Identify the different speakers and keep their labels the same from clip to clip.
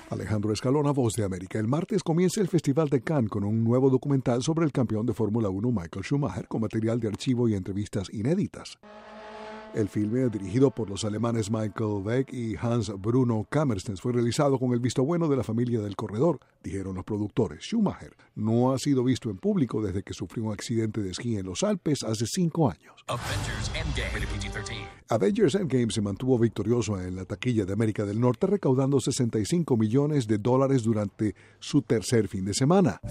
Speaker 1: Alejandro Escalona, Voz de América. El martes comienza el Festival de Cannes con un nuevo documental sobre el campeón de Fórmula 1 Michael Schumacher con material de archivo y entrevistas inéditas. El filme, dirigido por los alemanes Michael Beck y Hans Bruno Kammerstens, fue realizado con el visto bueno de la familia del corredor, dijeron los productores. Schumacher no ha sido visto en público desde que sufrió un accidente de esquí en los Alpes hace 5 años. Avengers Endgame se mantuvo victorioso en la taquilla de América del Norte, recaudando $65 millones durante su tercer fin de semana.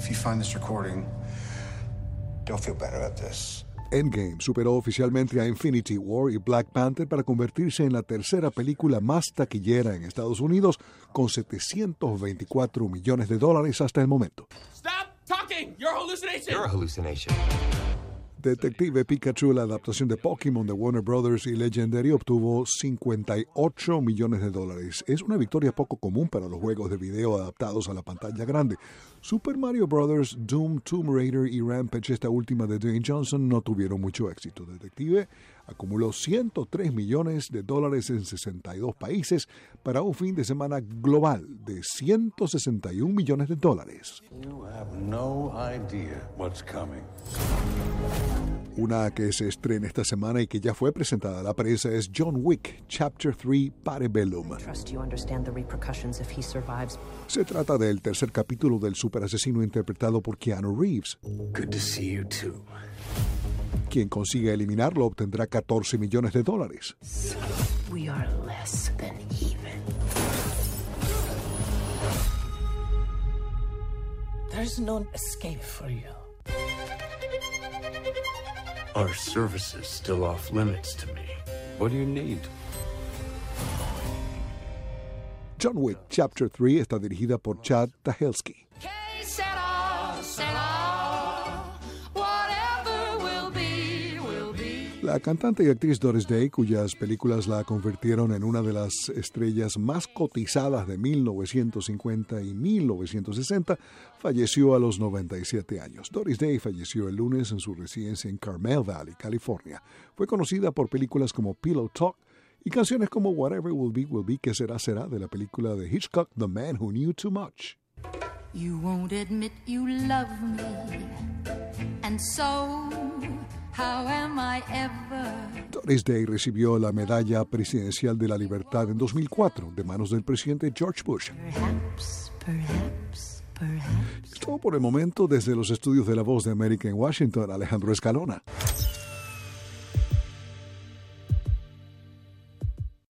Speaker 1: Endgame superó oficialmente a Infinity War y Black Panther para convertirse en la tercera película más taquillera en Estados Unidos, con $724 millones hasta el momento.
Speaker 2: Stop talking! You're a hallucination!
Speaker 3: You're a hallucination.
Speaker 1: Detective Pikachu, la adaptación de Pokémon de Warner Brothers y Legendary, obtuvo $58 millones. Es una victoria poco común para los juegos de video adaptados a la pantalla grande. Super Mario Bros., Doom, Tomb Raider y Rampage, esta última de Dwayne Johnson, no tuvieron mucho éxito. Detective acumuló $103 millones en 62 países para un fin de semana global de $161 millones.
Speaker 4: You have no idea what's coming.
Speaker 1: Una que se estrena esta semana y que ya fue presentada a la prensa es John Wick, Chapter 3, Parabellum. Se trata del tercer capítulo del superasesino interpretado por Keanu Reeves.
Speaker 4: Good to see you too.
Speaker 1: Quien consiga eliminarlo obtendrá $14 millones.
Speaker 5: We are less than even. There's no escape for you.
Speaker 4: Our service is still off limits to me. What do you need?
Speaker 1: John Wick, Chapter 3 está dirigida por Chad Stahelski. La cantante y actriz Doris Day, cuyas películas la convirtieron en una de las estrellas más cotizadas de 1950 y 1960, falleció a los 97 años. Doris Day falleció el lunes en su residencia en Carmel Valley, California. Fue conocida por películas como Pillow Talk y canciones como Whatever Will Be, que será, será, de la película de Hitchcock, The Man Who Knew Too Much.
Speaker 6: You won't admit you love me, and so how am I ever?
Speaker 1: Doris Day recibió la Medalla Presidencial de la Libertad en 2004 de manos del presidente George Bush.
Speaker 6: Perhaps.
Speaker 1: Es todo por el momento. Desde los estudios de La Voz de América en Washington, Alejandro Escalona.